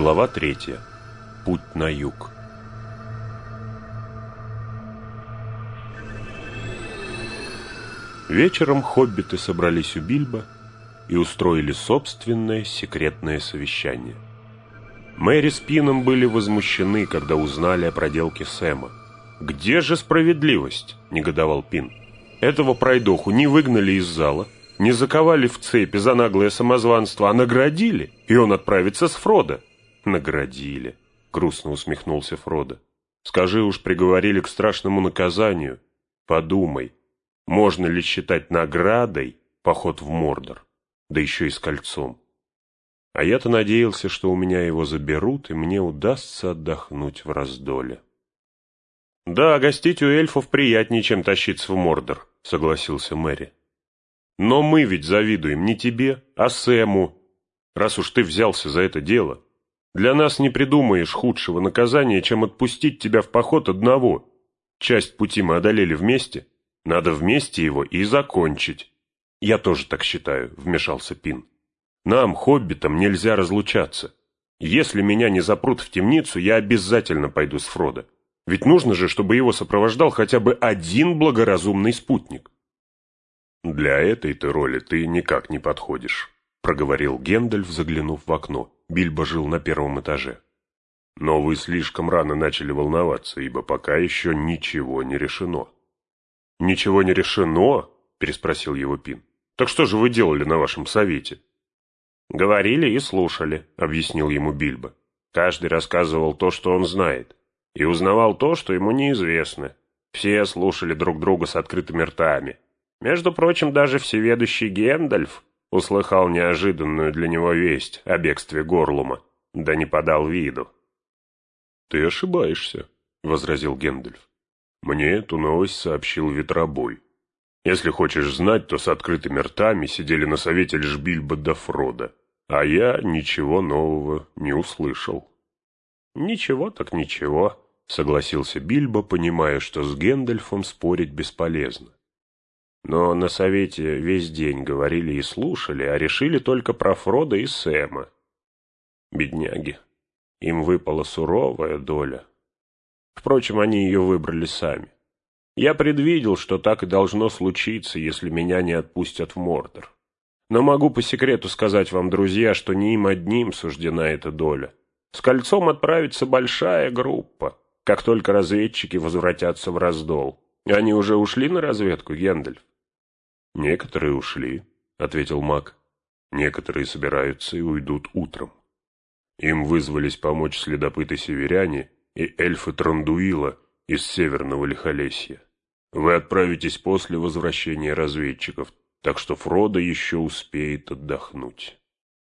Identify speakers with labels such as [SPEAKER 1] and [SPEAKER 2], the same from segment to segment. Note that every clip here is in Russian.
[SPEAKER 1] Глава 3. Путь на юг. Вечером хоббиты собрались у Бильбо и устроили собственное секретное совещание. Мэри с Пином были возмущены, когда узнали о проделке Сэма. «Где же справедливость?» – негодовал Пин. «Этого пройдоху не выгнали из зала, не заковали в цепи за наглое самозванство, а наградили, и он отправится с Фродо». «Наградили», — грустно усмехнулся Фродо. «Скажи уж, приговорили к страшному наказанию. Подумай, можно ли считать наградой поход в Мордор, да еще и с кольцом? А я-то надеялся, что у меня его заберут, и мне удастся отдохнуть в раздоле». «Да, гостить у эльфов приятнее, чем тащиться в Мордор», — согласился Мэри. «Но мы ведь завидуем не тебе, а Сэму, раз уж ты взялся за это дело. Для нас не придумаешь худшего наказания, чем отпустить тебя в поход одного. Часть пути мы одолели вместе, надо вместе его и закончить». «Я тоже так считаю», — вмешался Пин. «Нам, хоббитам, нельзя разлучаться. Если меня не запрут в темницу, я обязательно пойду с Фродо. Ведь нужно же, чтобы его сопровождал хотя бы один благоразумный спутник». «Для этой-то роли ты никак не подходишь», — проговорил Гэндальф, заглянув в окно. Бильбо жил на первом этаже. «Но вы слишком рано начали волноваться, ибо пока еще ничего не решено». «Ничего не решено?» — переспросил его Пин. «Так что же вы делали на вашем совете?» «Говорили и слушали», — объяснил ему Бильбо. «Каждый рассказывал то, что он знает, и узнавал то, что ему неизвестно. Все слушали друг друга с открытыми ртами. Между прочим, даже всеведущий Гэндальф услыхал неожиданную для него весть о бегстве Горлума, да не подал виду». «Ты ошибаешься», — возразил Гэндальф. «Мне эту новость сообщил Ветробой. Если хочешь знать, то с открытыми ртами сидели на совете лишь Бильбо да Фродо, а я ничего нового не услышал». «Ничего так ничего», — согласился Бильбо, понимая, что с Гэндальфом спорить бесполезно. «Но на совете весь день говорили и слушали, а решили только про Фродо и Сэма. Бедняги, им выпала суровая доля. Впрочем, они ее выбрали сами. Я предвидел, что так и должно случиться, если меня не отпустят в Мордор. Но могу по секрету сказать вам, друзья, что не им одним суждена эта доля. С кольцом отправится большая группа, как только разведчики возвратятся в раздол. Они уже ушли на разведку, Гэндальф?» «Некоторые ушли», — ответил маг. «Некоторые собираются и уйдут утром. Им вызвались помочь следопыты-северяне и эльфы Трандуила из Северного Лихолесья. Вы отправитесь после возвращения разведчиков, так что Фродо еще успеет отдохнуть».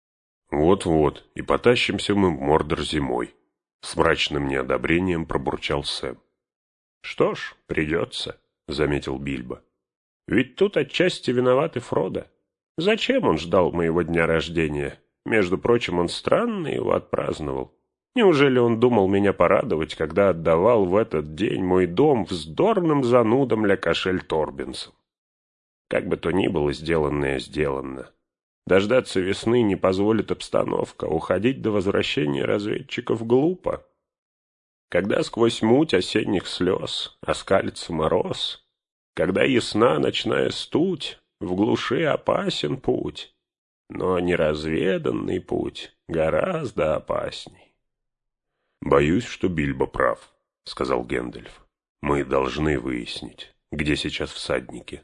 [SPEAKER 1] «Вот-вот, и потащимся мы в Мордор зимой», — с мрачным неодобрением пробурчал Сэм. «Что ж, придется», — заметил Бильбо. «Ведь тут отчасти виноват и Фродо. Зачем он ждал моего дня рождения? Между прочим, он странно его отпраздновал. Неужели он думал меня порадовать, когда отдавал в этот день мой дом вздорным занудам Ля-Кашель Торбинсом? Как бы то ни было, сделанное сделано. Дождаться весны не позволит обстановка, уходить до возвращения разведчиков глупо. Когда сквозь муть осенних слез оскалится мороз, когда ясна ночная стуть, в глуши опасен путь, но неразведанный путь гораздо опасней».
[SPEAKER 2] «Боюсь, что Бильбо прав», — сказал Гэндальф. «Мы должны выяснить, где сейчас всадники».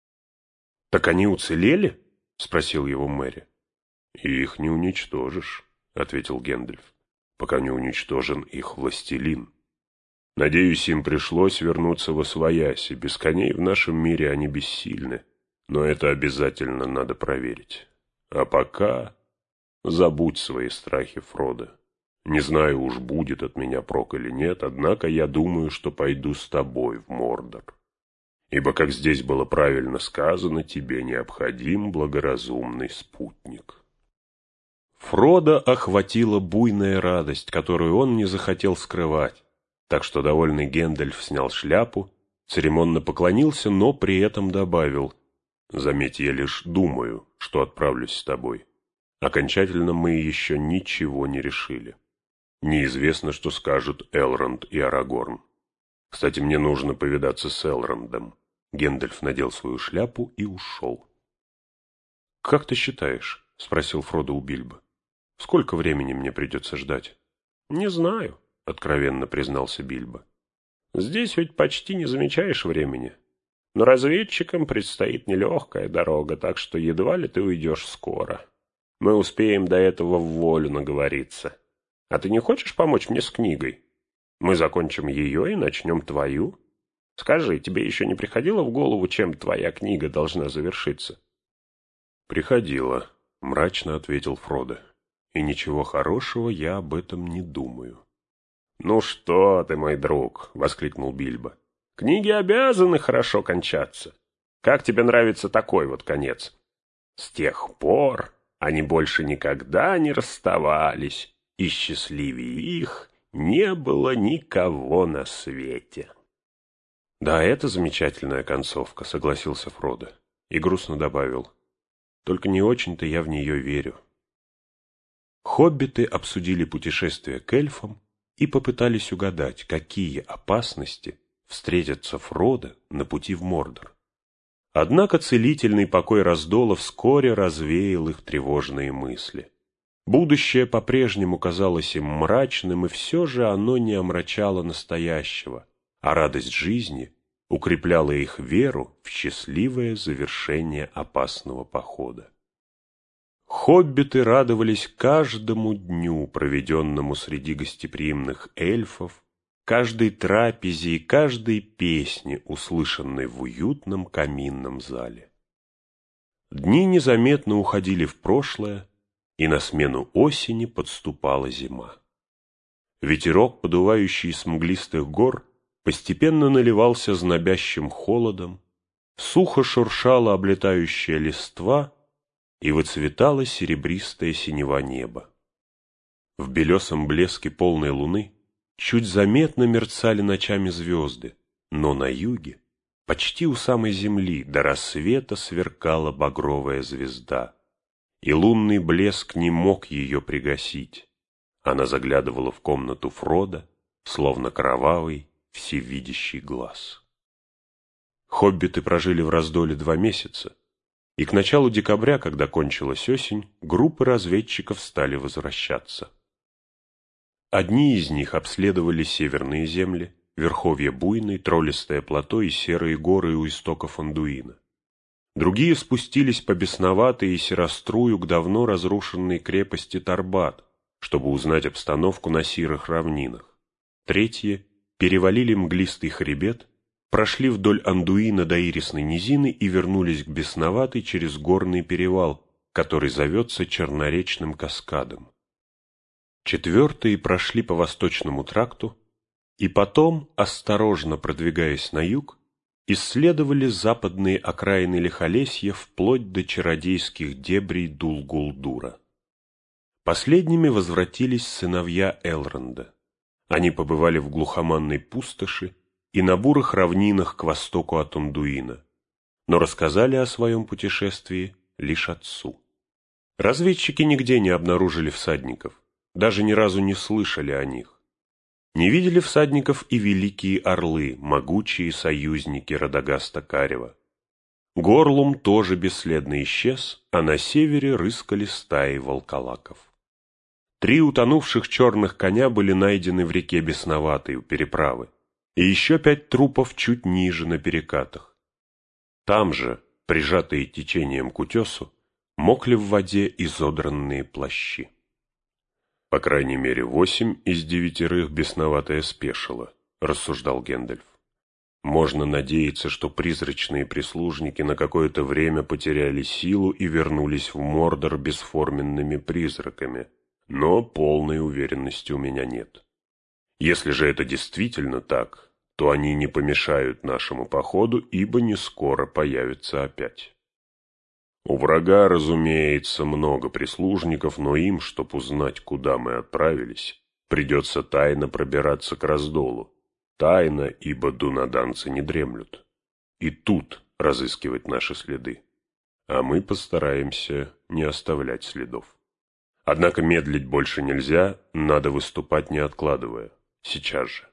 [SPEAKER 1] «Так они уцелели?» — спросил его Мэри.
[SPEAKER 2] «Их не уничтожишь», — ответил Гэндальф, «пока не уничтожен их властелин. Надеюсь, им пришлось вернуться восвояси. Без коней в нашем мире они бессильны, но это обязательно надо проверить. А пока забудь свои страхи, Фродо. Не знаю уж, будет от меня прок или нет, однако я думаю, что пойду с тобой в Мордор. Ибо, как здесь было правильно сказано, тебе необходим благоразумный спутник».
[SPEAKER 1] Фродо охватила буйная радость, которую он не захотел скрывать, так что довольный Гэндальф снял шляпу, церемонно поклонился, но при этом добавил: «Заметь, я лишь думаю, что отправлюсь с тобой. Окончательно мы еще ничего не решили.
[SPEAKER 2] Неизвестно, что скажут Элронд и Арагорн. Кстати, мне нужно повидаться с Элрондом». Гэндальф надел свою шляпу и ушел. «Как ты считаешь?» — спросил Фродо у Бильбо. «Сколько времени мне придется ждать?»
[SPEAKER 1] «Не знаю», — откровенно признался Бильбо. «Здесь ведь почти не замечаешь времени. Но разведчикам предстоит нелегкая дорога, так что едва ли ты уйдешь скоро. Мы успеем до этого вволю наговориться. А ты не хочешь помочь мне с книгой? Мы закончим ее и начнем твою. Скажи, тебе еще не приходило в голову, чем твоя книга должна завершиться?»
[SPEAKER 2] «Приходило», — мрачно ответил Фродо. «И ничего хорошего я об этом не думаю».
[SPEAKER 1] «Ну что ты, мой друг!» — воскликнул Бильбо. «Книги обязаны хорошо кончаться. Как тебе нравится такой вот конец? С тех пор они больше никогда не расставались, и счастливее их не было никого на свете».
[SPEAKER 2] «Да, это замечательная концовка», — согласился Фродо и грустно добавил. «Только не очень-то я в нее верю». Хоббиты обсудили путешествие к эльфам и попытались угадать, какие опасности встретятся Фродо на пути в Мордор. Однако целительный покой Раздола вскоре развеял их тревожные мысли. Будущее по-прежнему казалось им мрачным, и все же оно не омрачало настоящего, а радость жизни укрепляла их веру в счастливое завершение опасного похода. Хоббиты радовались каждому дню, проведенному среди гостеприимных эльфов, каждой трапезе и каждой песне, услышанной в уютном каминном зале. Дни незаметно уходили в прошлое, и на смену осени подступала зима. Ветерок, подувающий с мглистых гор, постепенно наливался знобящим холодом, сухо шуршала облетающая листва, и выцветало серебристое синева неба. В белесом блеске полной луны чуть заметно мерцали ночами звезды, но на юге, почти у самой земли, до рассвета сверкала багровая звезда, и лунный блеск не мог ее пригасить. Она заглядывала в комнату Фродо, словно кровавый всевидящий глаз. Хоббиты прожили в Раздоле 2 месяца, и к началу декабря, когда кончилась осень, группы разведчиков стали возвращаться. Одни из них обследовали северные земли, верховье Буйной, Троллистое плато и серые горы у истоков Андуина. Другие спустились по Бесноватой и Серострую к давно разрушенной крепости Тарбат, чтобы узнать обстановку на сирых равнинах. Третьи перевалили мглистый хребет, прошли вдоль Андуина до Ирисной низины и вернулись к Бесноватой через горный перевал, который зовется Черноречным каскадом. Четвертые прошли по Восточному тракту и потом, осторожно продвигаясь на юг, исследовали западные окраины Лихолесья вплоть до чародейских дебрей Дул-Гулдура. Последними возвратились сыновья Элронда. Они побывали в глухоманной пустоши и на бурых равнинах к востоку от Андуина, но рассказали о своем путешествии лишь отцу. Разведчики нигде не обнаружили всадников, даже ни разу не слышали о них. Не видели всадников и великие орлы, могучие союзники Радагаста Карева. Горлум тоже бесследно исчез, а на севере рыскали стаи волколаков. 3 утонувших черных коня были найдены в реке Бесноватой у переправы, и еще 5 трупов чуть ниже на перекатах. Там же, прижатые течением к утесу, мокли в воде изодранные плащи. «По крайней мере, 8 из 9 бесноватая спешила», — рассуждал Гэндальф. «Можно надеяться, что призрачные прислужники на какое-то время потеряли силу и вернулись в Мордор бесформенными призраками, но полной уверенности у меня нет. Если же это действительно так, то они не помешают нашему походу, ибо не скоро появятся опять. У врага, разумеется, много прислужников, но им, чтоб узнать, куда мы отправились, придется тайно пробираться к Раздолу. Тайно, ибо дунаданцы не дремлют. И тут разыскивать наши следы. А мы постараемся не оставлять следов».
[SPEAKER 1] Однако медлить больше нельзя, надо выступать не откладывая. Сейчас же.